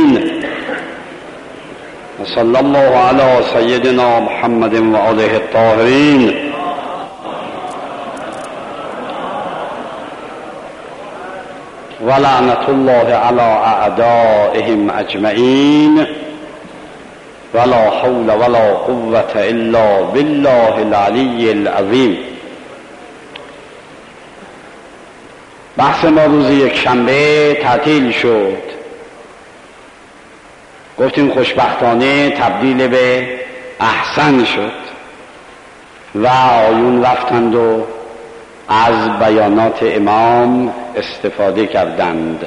العالمين وصلى الله على سيدنا محمد وآله الطاهرين ولعنة الله على أعدائهم أجمعين ولا حول ولا قوة إلا بالله العلي العظيم. بحث ما روز یک شنبه تعطیل شد. گفتیم خوشبختانه تبدیل به احسن شد و آیون رفتند و از بیانات امام استفاده کردند.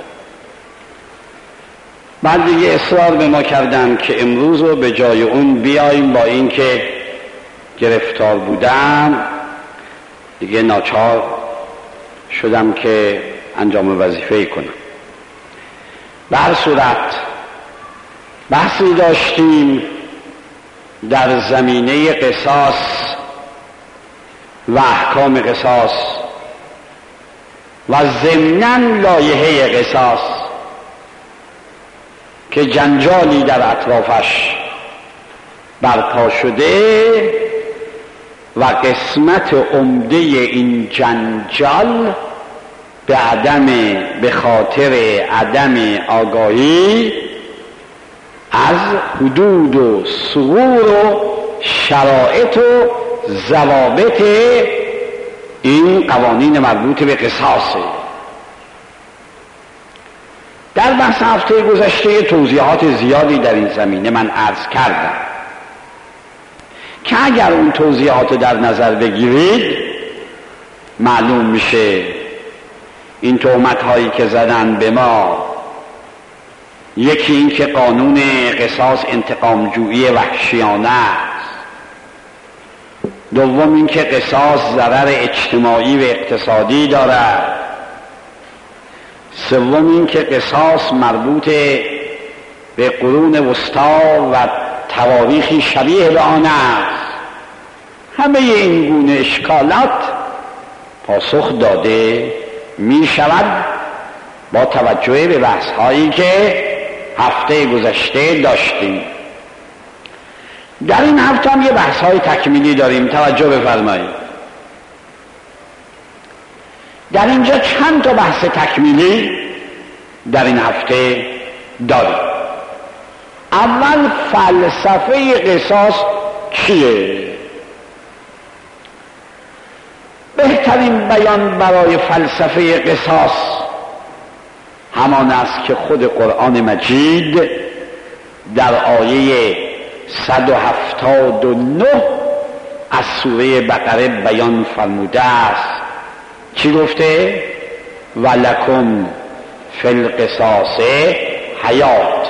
بعد دیگه اصرار به ما کردند که امروز رو به جای اون بیاییم، با این که گرفتار بودم دیگه ناچار شدم که انجام وظیفه کنم. به هر صورت بحثی داشتیم در زمینه قصاص و احکام قصاص و ضمناً لایحه قصاص که جنجالی در اطرافش برپا شده و قسمت عمده این جنجال به خاطر عدم آگاهی از حدود و ثغور و شرایط و ضوابط این قوانین مربوط به قصاصه. در بحث هفته گذشته توضیحات زیادی در این زمینه من عرض کردم که اگر اون توضیحات در نظر بگیرید معلوم میشه این تهمت هایی که زدن به ما، یکی این که قانون قصاص انتقام جویی وحشیانه است، دوم این که قصاص ضرر اجتماعی و اقتصادی دارد، سوم این که قصاص مربوط به قرون وسطی و تواریخی شبیه به آن است. همه این گونه اشکالات پاسخ داده می شود با توجه به بحث هایی که هفته گذشته داشتیم. در این هفته هم یه بحث های تکمیلی داریم، توجه بفرمایید. در اینجا چند تا بحث تکمیلی در این هفته داریم. اول فلسفه قصاص چیه؟ بهترین بیان برای فلسفه قصاص همان است که خود قرآن مجید در آیه 179 از سوره بقره بیان فرموده است. چی گفته؟ ولکم فی القصاص حیات.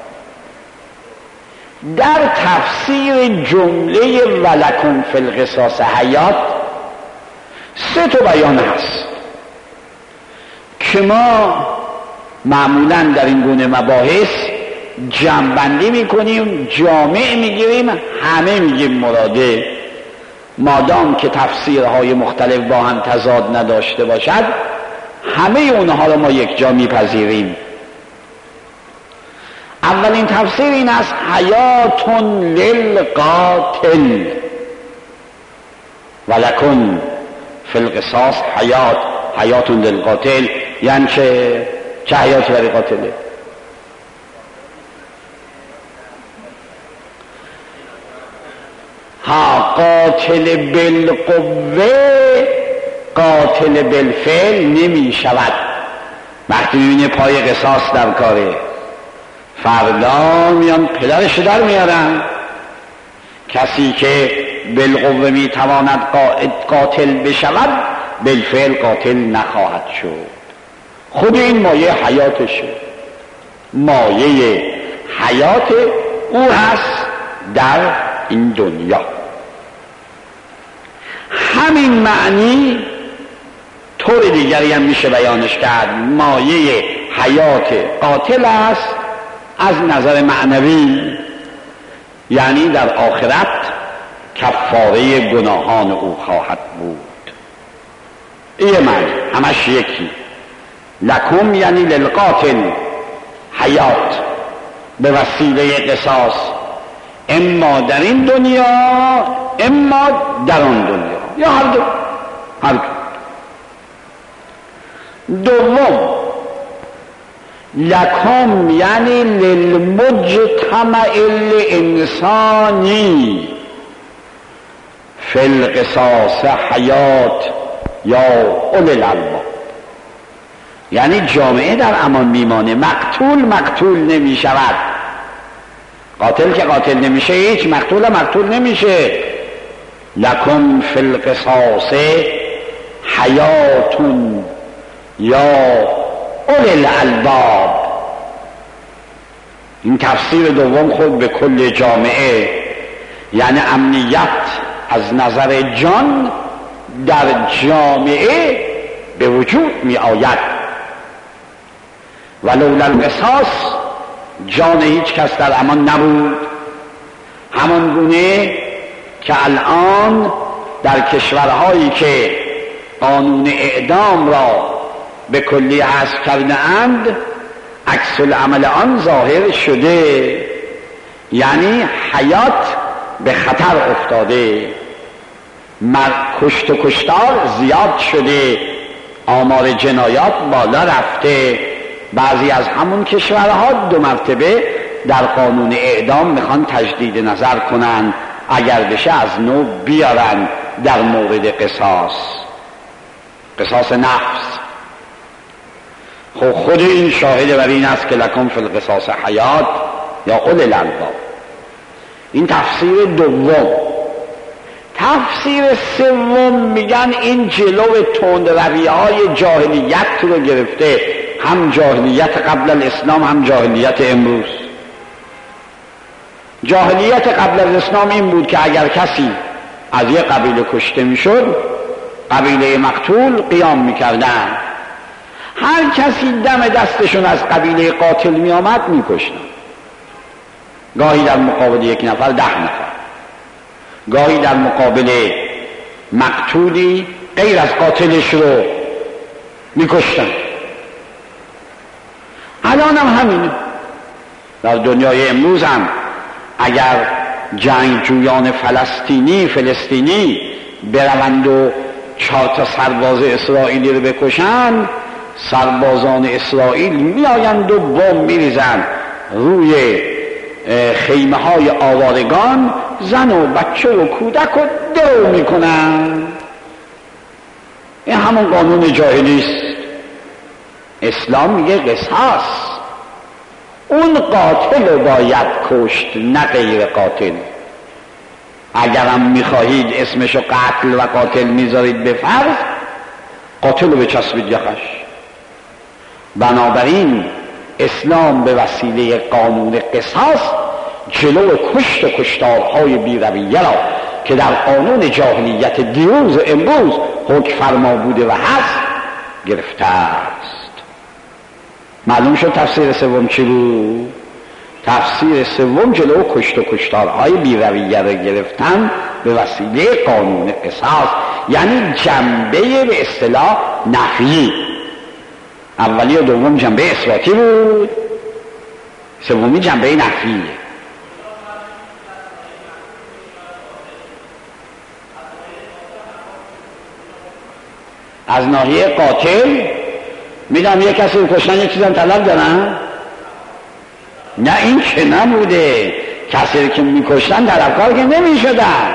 در تفسیر جمله ولکم فی القصاص حیات سه تا بیان هست که ما معمولا در این گونه مباحث جمع‌بندی میکنیم، جامع میگیریم، همه میگیم مراده، مادام که تفسیرهای مختلف با هم تضاد نداشته باشد همه اونها رو ما یک جا میپذیریم. اولین تفسیر این است حیاتون للقاتل، ولکم فی القصاص حیاتون للقاتل. یعنی چه حیاتی برای قاتله؟ قاتل بالقوه قاتل بالفعل نمی شود. وقتی میبینه پای قصاص در کاره، فردا میان پدرش در میارن. کسی که بالقوه میتواند قاتل بشود بالفعل قاتل نخواهد شد. خود این مایه حیاتشه، مایه حیات او هست در این دنیا. همین معنی طور دیگری هم میشه بیانش کرد. مایه حیات قاتل است از نظر معنوی، یعنی در آخرت کفاره گناهان او خواهد بود. این معنی همش یکی. لکم یعنی للقاتل حیات، به وسیله قصاص، اما در این دنیا اما در آن دنیا، یا هر دو. دوم، لکم یعنی للمجتمع الانسانی فی القصاص حیات یا اولی الالباب، یعنی جامعه در امان میمانه، مقتول نمی شود. قاتل که قاتل نمیشه، هیچ مقتول نمیشه. لکم فی القصاص حیاتون یا اولی الالباب. این تفسیر دوم خود به کل جامعه، یعنی امنیت از نظر جان در جامعه به وجود می آید. ولولا القصاص جان هیچ کس در امان نبود. همان گونه که الان در کشورهایی که قانون اعدام را به کلی حذف کرده اند، عکس العمل آن ظاهر شده، یعنی حیات به خطر افتاده، کشت و کشتار زیاد شده، آمار جنایات بالا رفته. بعضی از همون کشورها 2 مرتبه در قانون اعدام میخوان تجدید نظر کنن، اگر بشه از نو بیارن در مورد قصاص نفس. خود این شاهد بر این است که لکم فی القصاص حیات یا اولی الالباب. این تفسیر دوم. تفسیر سوم میگن این جلو تندروی‌های جاهلیت رو گرفته، هم جاهلیت قبل الاسلام هم جاهلیت امروز. جاهلیت قبل الاسلام این بود که اگر کسی از یک قبیله کشته میشد، قبیله مقتول قیام میکردن، هر کسی دم دستشون از قبیله قاتل می آمد می کشتن. گاهی در مقابل 1 نفر 10 نفر، گاهی در مقابل مقتولی غیر از قاتلش رو می کشتن. الان هم همینه. در دنیای امروز هم اگر جنگجویان فلسطینی بروند و 4 تا سرباز اسرائیلی رو بکشند، سربازان اسرائیل میآیند و بمب میریزند روی خیمه های آوارگان، زن و بچه و کودک رو درو میکنند. این همون قانون جاهلی است. اسلام میگه قصاص، اون قاتل رو باید کشت، نه غیر قاتل. اگرم میخواهید اسمشو قتل و قاتل میذارید به فرض، قاتل رو بچسبید یخش. بنابراین اسلام به وسیله قانون قصاص جلو کشت و کشتارهای بی‌رویه را که در قانون جاهلیت دیروز و امروز حکم فرما بوده و هست گرفته است. معلوم شد تفسیر سوم چی بود؟ تفسیر سوم جلو کشت و کشتارهای بی‌رویه را گرفتن به وسیله قانون قصاص، یعنی جنبه به اصطلاح نفی. اولی و دوم جنبه اثباتی بود، سومی جنبه نفی. از ناحیه قاتل میدم یک کسی رو کشتن یک چیزم طلب دارن؟ نه، این که نبوده. کسی که میکشتن طلبکار که نمیشدن.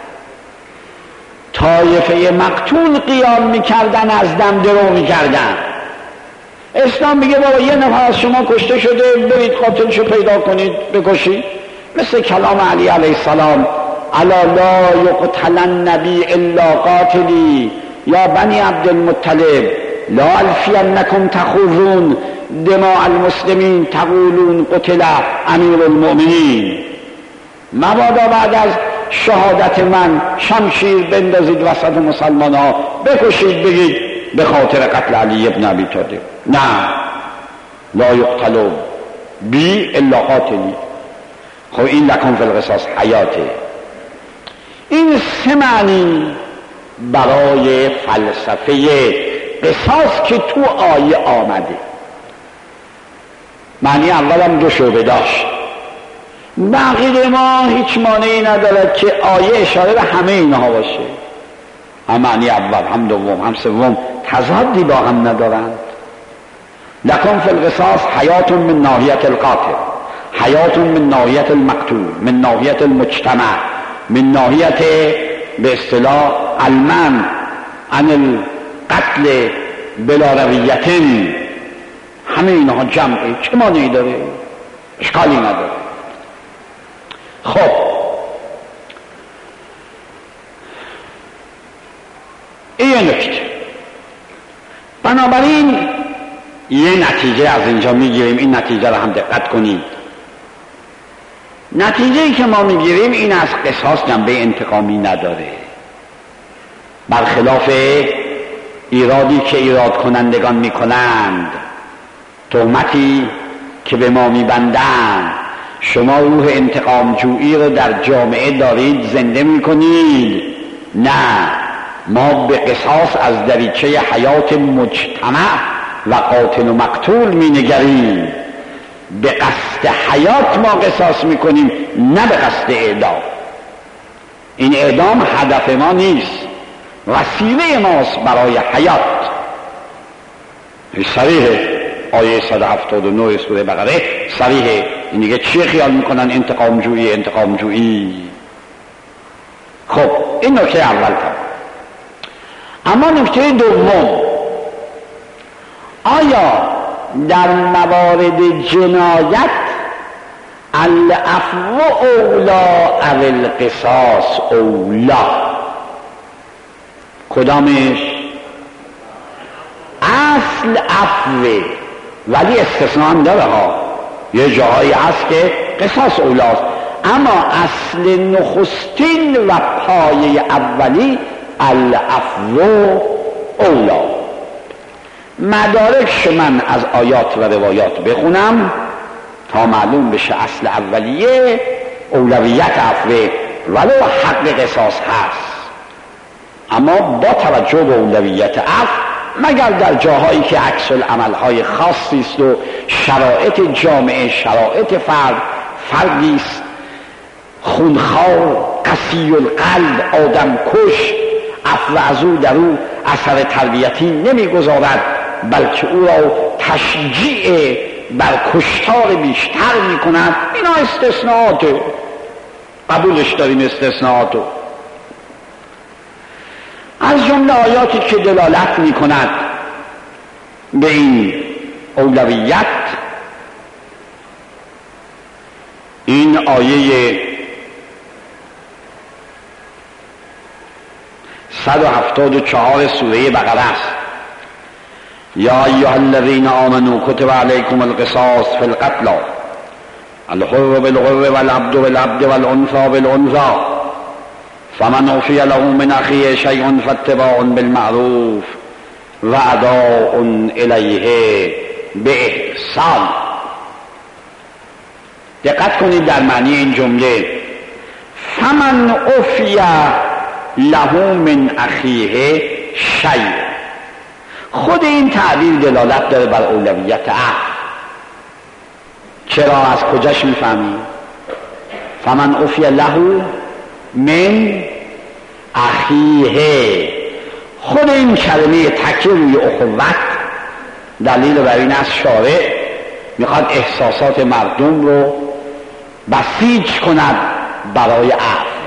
طایفه مقتول قیام میکردن، از دم درو میکردن. اسلام میگه بابا 1 نفر از شما کشته شده، برید قاتلشو پیدا کنید بکشید. مثل کلام علی علیه السلام: الا لا یقتل النبی الا قاتلی یا بنی عبدالمطلب لا الفینکم تخرون دماء المسلمین تقولون قتل امیر المؤمنین. مبادا بعد از شهادت من شمشیر بندازید وسط مسلمان ها، بکشید بگید به خاطر قتل علی ابن ابی طالب. نه، لا یقتل بی الا قاتلی. خب این لکن فی القصاص حیاته. این 3 معنی برای فلسفه قصاص که تو آیه آمده. معنی اولم 2 شعبه داشت. بقیه ما هیچ مانعی ندارد که آیه اشاره به همه اینها باشه، هم معنی اول هم دوم هم سوم تضادی با هم ندارند. لکن فی القصاص حیات من ناحیت القاتل، حیات من ناحیت المقتول، من ناحیت المجتمع، من ناحیت به اصطلاح المنع عن القتل بلا رویت. همه اینها جمعه، چه مانعی داره؟ اشکالی نداره. خب این نکته. بنابراین یه نتیجه از اینجا میگیریم، این نتیجه رو هم دقت کنید. نتیجه‌ای که ما میگیریم این از قصاص جنبه انتقامی نداره، برخلاف ایرادی که ایراد کنندگان میکنند، تهمتی که به ما میبندند. شما روح انتقام جویی رو در جامعه دارید زنده میکنید. نه، ما به قصاص از دریچه حیات مجتمع و قاتل و مقتول مینگریم. به قصد حیات ما قصاص میکنیم، نه به قصد اعدام. این اعدام هدف ما نیست، وسیله ماست برای حیات. صریحه آیه 179 سوره بقره صریحه. این دیگه چی خیال میکنن انتقام جویی انتقام جویی. خب این نکته اول تا. اما نکته دوم، آیا در موارد جنایت العفو اولا او القصاص اولا؟ کدامش؟ اصل عفو، ولی استثناء هم داره ها. یه جاهایی هست که قصاص اولاست، اما اصل نخستین و پایه اولی العفو اولا. مدارک من از آیات و روایات بخونم تا معلوم بشه اصل اولیه اولویت عفو، ولو حق قصاص هست، اما با توجه به اولویت عفو، مگر در جاهایی که عکس العملهای خاصی است و شرایط جامعه، شرایط فردی است خونخوار، قسی القلب، آدم کش، عفو از او در او اثر تربیتی نمیگذارد، بلکه او را تشجیع بر کشتار بیشتر میکند. اینا استثناءات، قبولش داریم استثناءات. از جمله آیاتی که دلالت میکند به این اولویت، این آیه 174 سوره بقره است. یا ایها الذین آمنوا کتب علیکم القصاص فی القتل الحر بالحر والعبد بالعبد والانثى بالانثى فمن عفی له من اخیه شیء فاتباع بالمعروف و اداء الیه باحسان. دقت کنید در معنی این جمله فمن عفی له من اخیه شیء. خود این تعبیر دلالت داره بر اولویت عفو. چرا؟ از کجاش میفهمیم؟ فمن عفی له من اخیه. خود این کلمه تکیه روی اخوت دلیل بر این است شارع میخواد احساسات مردم رو بسیج کند برای عفو.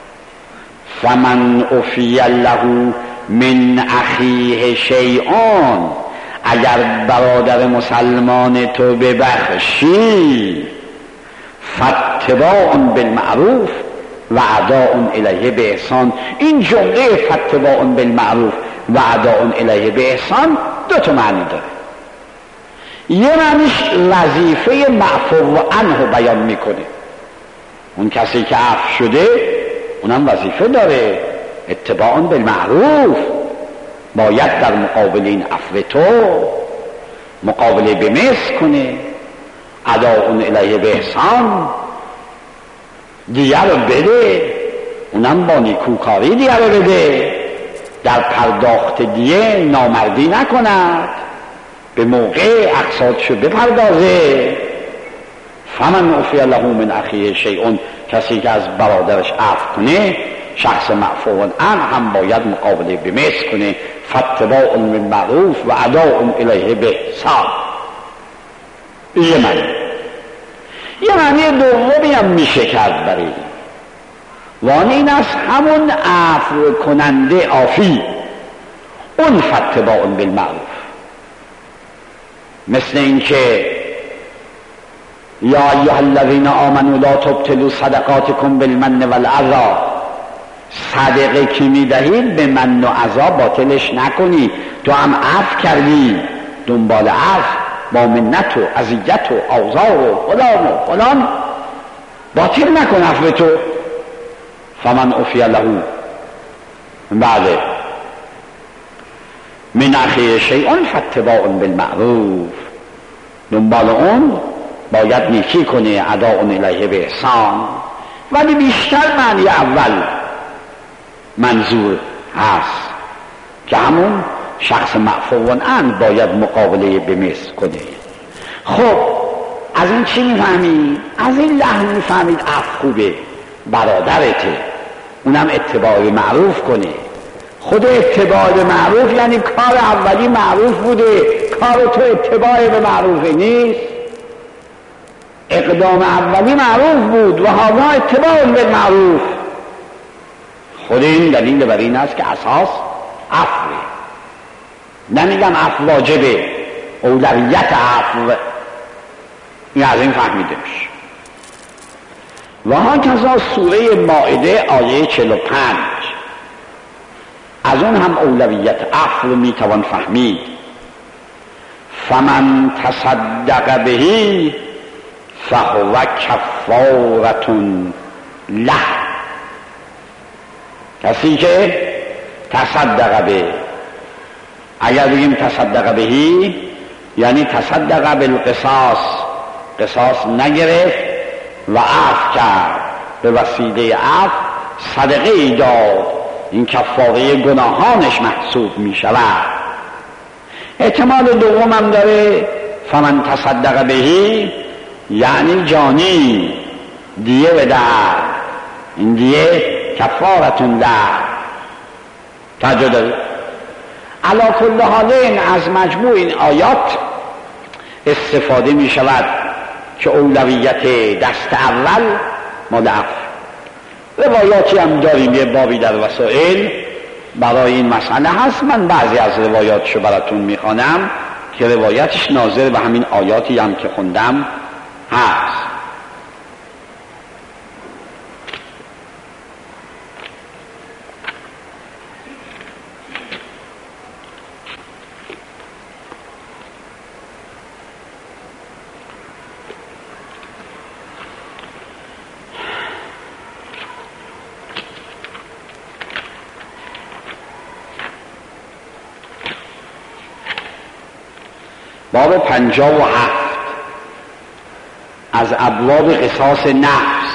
فمن عفی له من اخیه شیئان، اگر برادر مسلمان تو ببخشی، فاتباع بالمعروف و اداء الیه باحسان. این جمله فاتباع بالمعروف و اداء الیه باحسان 2 معنی داره. یه معنیش وظیفه معفو عنه بیان میکنه. اون کسی که عفو شده اونم وظیفه داره، اتباع بالمعروف، باید در مقابل این عفو تو مقابله به مثل کنه، اداء الیه باحسان، دیگر رو بده، اونم با نیکوکاری دیگر رو بده، در پرداخت دیه نامردی نکند. به موقع اقساطشو بپردازه. فمن عفی له من اخیه شیء، کسی که از برادرش عفو کنه، شخص معفو عنه هم باید مقابله به مثل کنه. فاتباع بالمعروف و اداء الیه باحسان. یه معنی دومی هم میشه کرد برای وان این است همون عفو کننده عافی، اون فاتباع بالمعروف. مثل اینکه یا ایها الذین آمنوا لا تبطلوا صدقاتکم بالمن والعذا، صدقه که میدهید به من و عذا باطلش نکنی. تو هم عفو کردی، دنبال عفو با منت و اذیت و آزار و فلان باطل نکن عفو تو. فمن عفی له بعد من اخیه شیء فاتباع بالمعروف، دنبال اون باید نیکی کنه، اداء الیه باحسان. ولی بیشتر معنی اول منظور هست که همون شخص معفو عنه باید مقابله به مثل کنه. خب از این چی میفهمید؟ از این لحن میفهمید عفو خوبه، برادرته، اونم اتباع معروف کنه. خود اتباع به معروف یعنی کار اولی معروف بوده، کار تو اتباع به معروف نیست. اقدام اولی معروف بود و هذا اتباع به معروف. خود این دلیل بر این است که اساس عفوه. نمیگم عفو واجبه، اولویت عفو. این از این فهمیده میشه. و هاکذا سوره مائده آیه 45 از اون هم اولویت عفو رو میتوان فهمید. فمن تصدق بهی فهو کفارة له، کسی که تصدق به، اگر بگیم تصدق بهی یعنی تصدق بالقصاص، قصاص نگرفت و عفو کرد، به وسیله عفو صدقه ای داد، این کفاره گناهانش محسوب می شود. احتمال دوم هم داره، فمن تصدق بهی یعنی جانی، دیه بده، این دیه کفارتون ده تجدد. علا کل حالین از مجموع این آیات استفاده می شود که اولویت دست اول مال عفو. روایاتی هم داریم، یه بابی در وسائل برای این مسئله هست. من بعضی از روایاتشو براتون میخوانم که روایتش ناظر به همین آیاتی هم که خوندم هست. باب 57 از ابواب قصاص نفس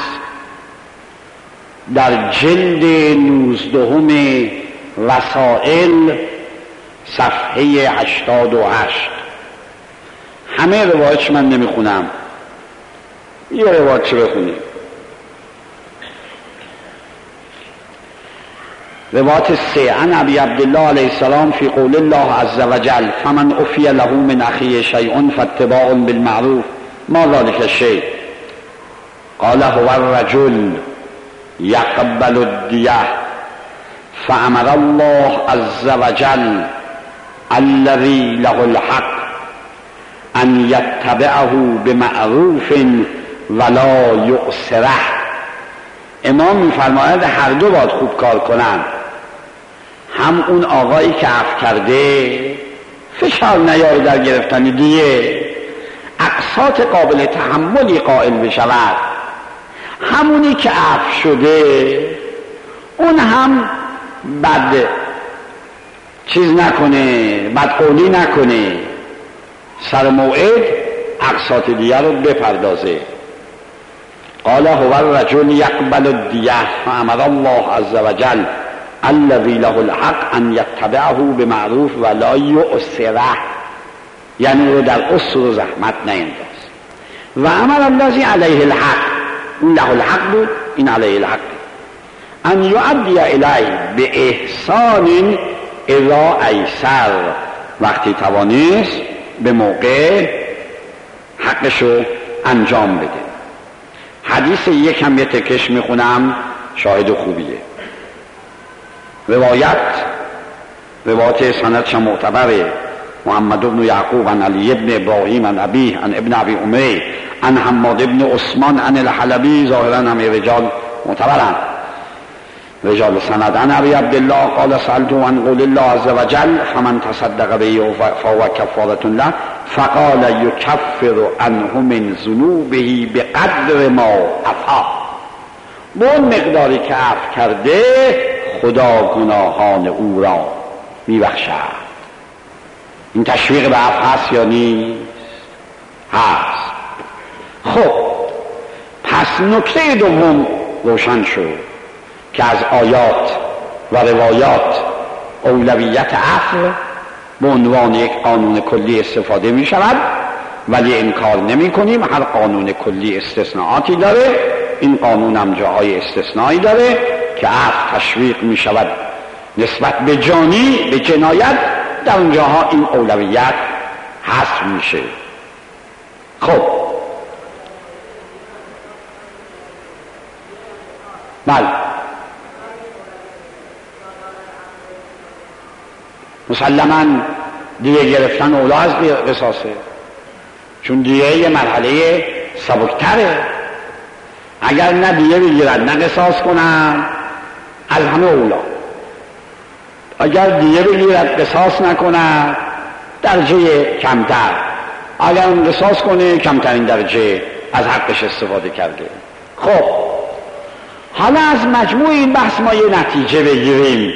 در جلد 19 وسائل صفحه 88. همه روایتش من نمیخونم، یه روایتش بخونیم. روایت 3 عن ابی عبدالله علیه السلام فی قول الله عز وجل فمن عفی له من اخیه شیء فاتباع بالمعروف ما ذلک الشیء قال هو الرجل یقبل الدیه فامر الله عز وجل الذی له الحق ان یتبعه بمعروف ولا یؤسره. امام میفرماید هر دو باید خوب کار کنند، هم اون آقایی که عفو کرده فشار نیاره در گرفتن دیه، اقساط قابل تحملی قائل بشود، همونی که عفو شده اون هم بد چیز نکنه، بد قولی نکنه، سر موعد اقساط دیه رو بپردازه. قال هو الرجل يقبل الدیه فامر الله عز وجل الذي له الحق ان يتبعه بمعروف ولا يؤسره. یعنی رو در اسر و زحمت نینداز. و عمل الذی علیه الحق، اون له الحق بود، این علیه الحق. ان یؤدی الیه به احسان اذا ایسر، وقتی توانست به موقع حقشو انجام بده. حدیث یکم یه تکش میخونم، شاهد خوبیه. روایت سندش معتبره. محمد بن یعقوب عن علی بن ابراهیم عن ابیه عن ابن ابی امیه عن حماد بن عثمان عن الحلبی، ظاهرا همه رجال معتبرن، رجال سند. عن ابی عبدالله قال سألت عن قول الله عز وجل فمن تصدق به فهو کفارة له فقال یکفر عنه من ذنوبه بقدر ما عفا، به اون مقداری که عفو کرده خدا گناهان او را میبخشد. این تشویق به عفو هست یا نیست؟ هست. خب پس نکته دوم روشن شد که از آیات و روایات اولویت عفو به عنوان یک قانون کلی استفاده می شود، ولی انکار نمی کنیم هر قانون کلی استثناءاتی داره. این قانون هم جاهای استثنایی داره که عفو تشویق می شود نسبت به جانی، به جنایت، در اونجاها این اولویت حذف میشه. خب بله، مسلماً دیگه گرفتن اولا از قصاصه، چون دیگه یه مرحله سبکتره. اگر نه دیگه بگیرد نه قصاص کنن از همه اولا، اگر دیگه بگیرد قصاص نکنه درجه کمتر، اگر اون قصاص کنه کمترین درجه از حقش استفاده کرده. خب حالا از مجموع این بحث ما یه نتیجه بگیریم.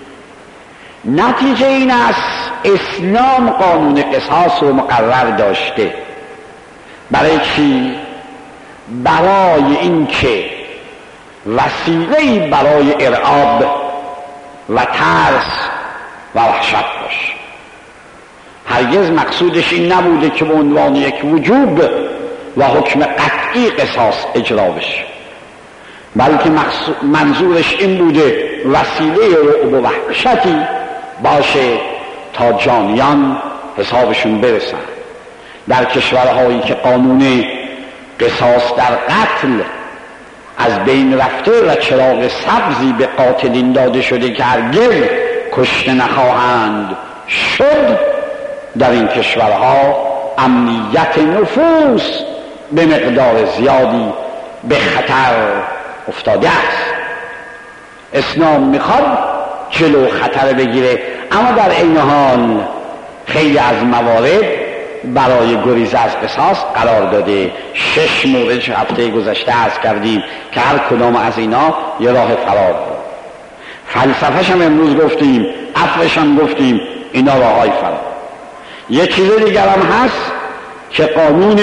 نتیجه این است اسلام قانون قصاص رو مقرر داشته. برای چی؟ برای این که وسیله‌ای برای ارعاب و ترس و وحشت باشه. هرگز مقصودش این نبوده که به عنوان یک وجوب و حکم قطعی قصاص اجرا بشه، بلکه منظورش این بوده وسیله رعب و وحشتی باشه تا جانیان حسابشون برسن. در کشورهایی که قانون قصاص در قتل از بین رفته و چراغ سبزی به قاتلین داده شده که هرگز کشته نخواهند شد، در این کشورها امنیت نفوس به مقدار زیادی به خطر افتاده است. اسلام میخواد جلو خطر بگیره، اما در این حال خیلی از موارد برای گریز از قصاص قرار داده. 6 مورد هفته گذشته عرض کردیم که هر کدام از اینا یه راه فرار بود. فلسفه‌ش هم امروز گفتیم، عفوش هم گفتیم، اینا راه‌های فرار. یه چیز دیگر هم هست که قانون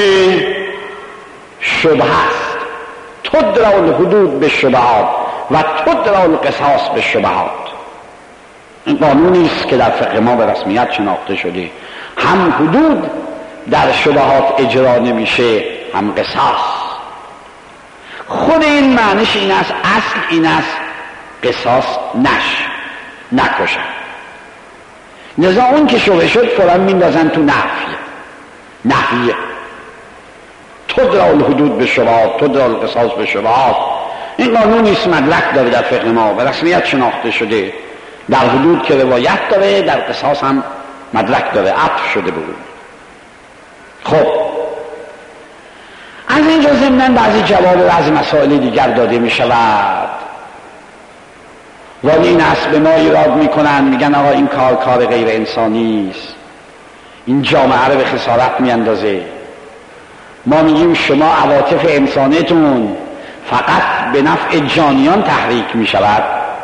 شبهه است. تدرأ الحدود به شبهات و تدرأ القصاص به شبهات. این قانونی است که در فقه ما به رسمیت شناخته شده. هم حدود در شبهات اجرا نمیشه، هم قصاص. خود این معنیش این است، اصل این است قصاص نکشن. لذا اون که شبه شد فوراً میندازن تو نفیه. تدرأ الحدود به شبهات، تدرأ القصاص به شبهات. این قانونی است مدرک داره در فقه ما، به رسمیت شناخته شده. در حدود که روایت داره، در قصاص هم مدرک داره، عطف شده بود. خب از اینجا ضمناً بعضی جواب بعضی مسائل دیگر داده می شود، ولی این است به ما ایراد میکنن، میگن آقا این کار غیر انسانی است، این جامعه رو به خسارت میاندازه. ما میگیم شما عواطف انسانیتون فقط به نفع جانیان تحریک میشود.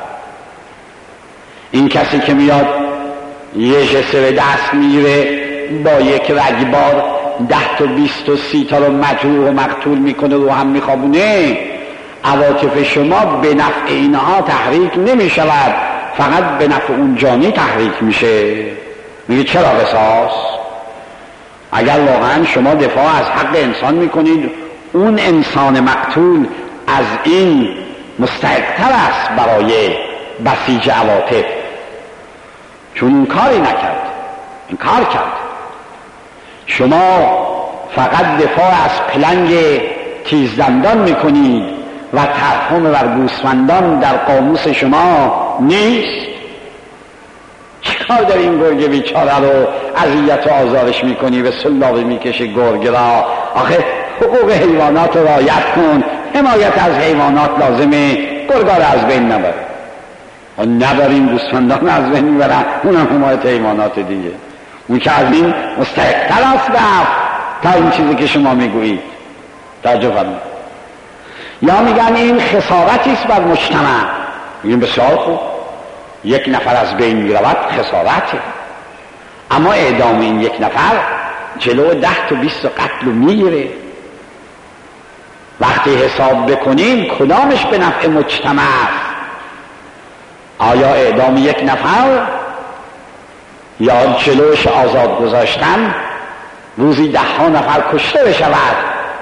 این کسی که میاد یه جسه به دست میگیره با یک رگبار 10 تا 20 تا 30 تا رو مجروح و مقتول میکنه رو هم میخوابونه، عواطف شما به نفع اینها تحریک نمی شود، فقط به نفع اون جانی تحریک میشه. میگه چرا قصاص؟ اگر واقعا شما دفاع از حق انسان میکنید، اون انسان مقتول از این مستحق‌تر است برای بسیج عواطف، چون این کاری نکرد، این کار کرد. شما فقط دفاع از پلنگ تیزدندان میکنید و ترحم بر گوسفندان در قاموس شما نیست. چیکار داری این گرگ بیچاره رو اذیت و آزارش میکنی، به سلاوی میکشه گرگ را؟ آخه حقوق حیوانات رو رعایت کن، حمایت از حیوانات لازمه، گرگا رو از بین نبره. و نبریم گوسفندان از بین میبرن، اونم حمایت حیوانات دیگه، اون که از این مستحق‌تر است تا این چیزی که شما میگویید. توجه فرمایید. یا میگن این خسارتی است بر مجتمع. میگن بسیار خوب، یک نفر از بین میرود خسارته، اما اعدام این یک نفر جلو 10 تا 20 قتل میگیره. وقتی حساب بکنیم کدامش به نفع مجتمع است؟ آیا اعدام یک نفر یا جلوش آزاد گذاشتن روزی 10 نفر کشته بشود؟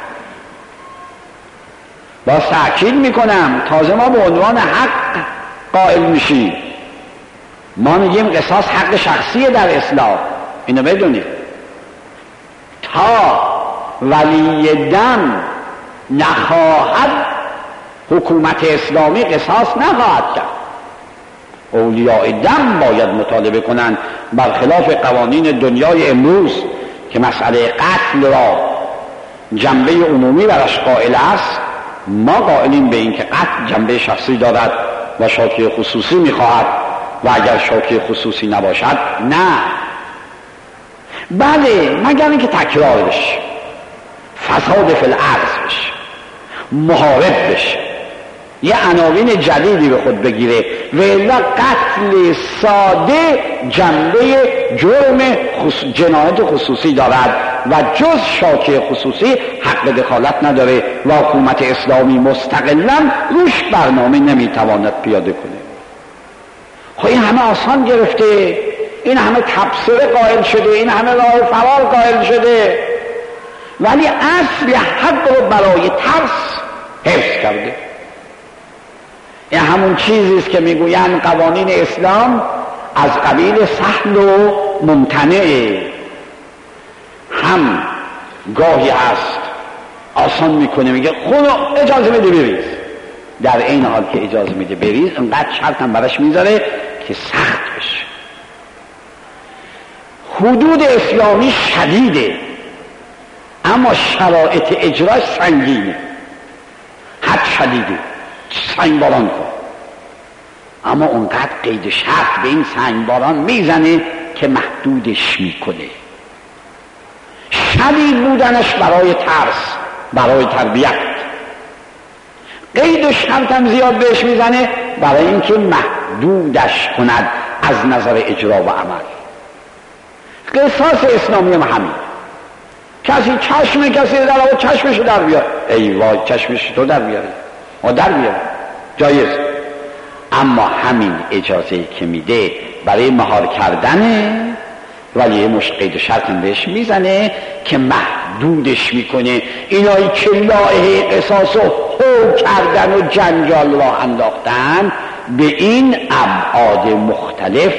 باز تأکید میکنم، تازه ما به عنوان حق قائل میشیم. ما میگیم قصاص حق شخصیه در اسلام، اینو بدونید. تا ولی دم نخواهد حکومت اسلامی قصاص نخواهد کرد. اولیاء دم باید مطالبه کنند، برخلاف قوانین دنیای امروز که مسئله قتل را جنبه عمومی برش قائل است. ما قائلیم به این که قتل جنبه شخصی دارد و شاکی خصوصی میخواهد، و اگر شاکی خصوصی نباشد نه. بله، مگر اینکه تکرار بشه، فساد فی الارض بشه، محارب بشه، یه عناوین جدیدی به خود بگیره، و الا قتل ساده جنبه جرم جنایت خصوصی دارد و جز شاکی خصوصی حق دخالت نداره و حکومت اسلامی مستقلاً روش برنامه نمیتواند پیاده کنه. خب این همه آسان گرفته، این همه تبصره قائل شده، این همه راه فرار قائل شده، ولی اصل حق رو برای ترس حفظ کرده. این همون چیزیست که میگویند قوانین اسلام از قبیل سهل و ممتنعه. هم گاهی هست آسان میکنه، میگه خودو اجازه میده بریز، در این حال که اجازه میده بریز انقدر شرط هم براش میذاره که سخت بشه. حدود اسلامی شدیده، اما شرایط اجراش سنگینه. حد شدیده، سنگباران کن، اما اونقدر قید شرط به این سنگباران میزنه که محدودش میکنه. شدید بودنش برای ترس، برای تربیت. قید و شرط هم زیاد بهش میزنه برای اینکه محدودش کند از نظر اجرا و عمل. قصاص اسلامی هم همین. کسی چشم کسی در آورد چشمشو در بیار، ای وای چشمش تو در بیاری، ما در بیاریم، جایز. اما همین اجازه که میده برای مهار کردنه، ولی یه مشت قید و شرط بهش میزنه که محدودش میکنه. اینایی که لایحه قصاص رو حو کردن و جنجال را انداختن به این ابعاد مختلف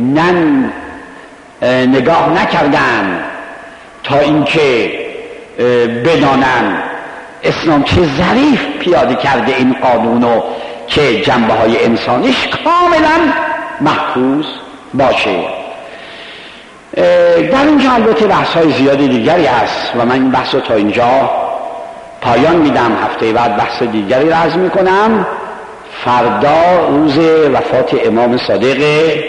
نگاه نکردن تا اینکه بدانن اسلام چه ظریف پیاده کرده این قانونو که جنبه های انسانیش کاملا محفوظ باشه. در اینجا البته بحث های زیادی دیگری هست و من این بحث رو تا اینجا پایان میدم. هفته بعد بحث دیگری را عرض میکنم. فردا روز وفات امام صادق،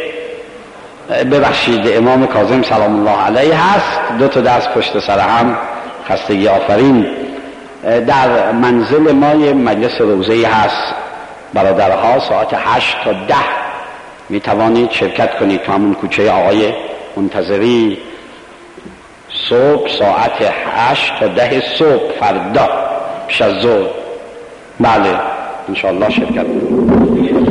ببخشید امام کاظم سلام الله علیه هست. 2 تا درس پشت سر هم، خستگی آفرین. در منزل ما مجلس روزه‌ای هست، برادرها، ساعت 8 تا 10 می توانید شرکت کنید تو همون کوچه آقای منتظری. صبح ساعت 8 تا 10 صبح فردا پیش از ظهر. بله انشاءالله شرکت کنید.